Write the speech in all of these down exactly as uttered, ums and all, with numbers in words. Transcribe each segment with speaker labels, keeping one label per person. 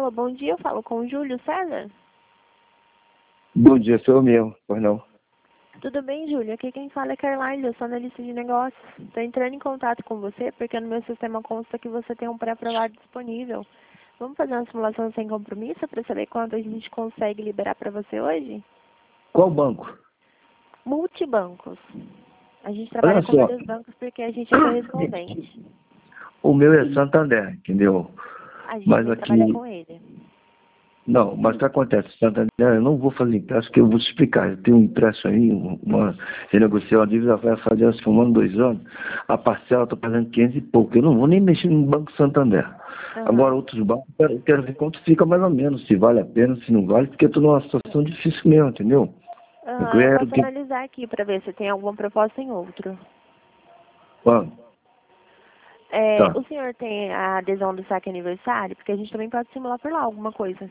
Speaker 1: Alô, bom dia, eu falo com o Júlio César.
Speaker 2: Bom dia, sou eu mesmo, pois não.
Speaker 1: Tudo bem, Júlio? Aqui quem fala é Carlyle, eu sou analista de negócios. Estou entrando em contato com você porque no meu sistema consta que você tem um pré-aprovado disponível. Vamos fazer uma simulação sem compromisso para saber quanto a gente consegue liberar para você hoje?
Speaker 2: Qual banco?
Speaker 1: Multibancos. A gente trabalha
Speaker 2: Olha
Speaker 1: com
Speaker 2: só,
Speaker 1: vários bancos porque a gente é correspondente.
Speaker 2: o meu é Santander, entendeu?
Speaker 1: A gente
Speaker 2: Mas
Speaker 1: não trabalha
Speaker 2: aqui,
Speaker 1: com ele.
Speaker 2: não, mas o que acontece? Santander, eu não vou fazer empréstimo, que eu vou te explicar. Eu tenho um empréstimo aí, uma, renegociei uma dívida, vai fazer acho que um ano, dois anos, a parcela eu estou pagando quinhentos e pouco. Eu não vou nem mexer no Banco Santander. Agora,
Speaker 1: Aham.
Speaker 2: outros bancos, eu quero, eu quero ver quanto fica mais ou menos, se vale a pena, se não vale, porque eu estou numa situação difícil mesmo, entendeu? Eu
Speaker 1: Aham, eu
Speaker 2: quero
Speaker 1: posso
Speaker 2: que...
Speaker 1: analisar aqui para ver se tem alguma proposta em outro.
Speaker 2: Quando?
Speaker 1: É,
Speaker 2: Tá.
Speaker 1: o senhor tem a adesão do saque aniversário? Porque a gente também pode simular por lá alguma coisa.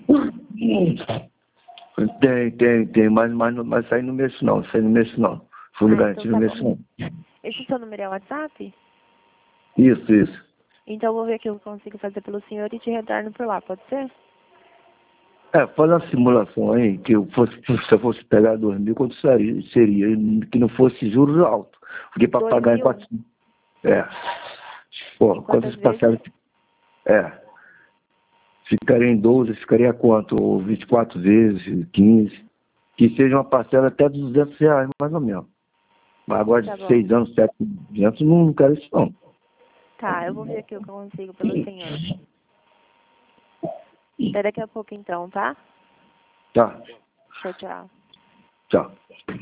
Speaker 2: Tem, tem, tem, mas, mas, não- mas sair no mês não, sair no mês não. Fundo
Speaker 1: Ah, então
Speaker 2: garantido no
Speaker 1: tá
Speaker 2: mês
Speaker 1: bom.
Speaker 2: não.
Speaker 1: Esse seu número é WhatsApp?
Speaker 2: Isso, isso.
Speaker 1: Então eu vou ver o que eu consigo fazer pelo senhor e te retorno por lá, pode ser?
Speaker 2: É, faz uma simulação aí, que eu fosse, se eu fosse pegar dois mil, quanto seria, seria? Que não fosse juros altos. Porque para
Speaker 1: Dois
Speaker 2: pagar em
Speaker 1: mil?
Speaker 2: quatro. É.
Speaker 1: Em
Speaker 2: Pô,
Speaker 1: quantas
Speaker 2: quantas
Speaker 1: vezes?
Speaker 2: parcelas? É. Ficaria em doze, ficaria quanto? Ou vinte e quatro vezes, quinze. Que seja uma parcela até de duzentos reais, mais ou menos. Mas agora
Speaker 1: Tá
Speaker 2: de
Speaker 1: bom.
Speaker 2: seis anos, sete, duzentos, não quero isso não.
Speaker 1: Tá, eu vou ver aqui o que eu consigo pelo senhor. Até daqui a pouco então, tá?
Speaker 2: Tá.
Speaker 1: Tchau, tchau.
Speaker 2: Tchau.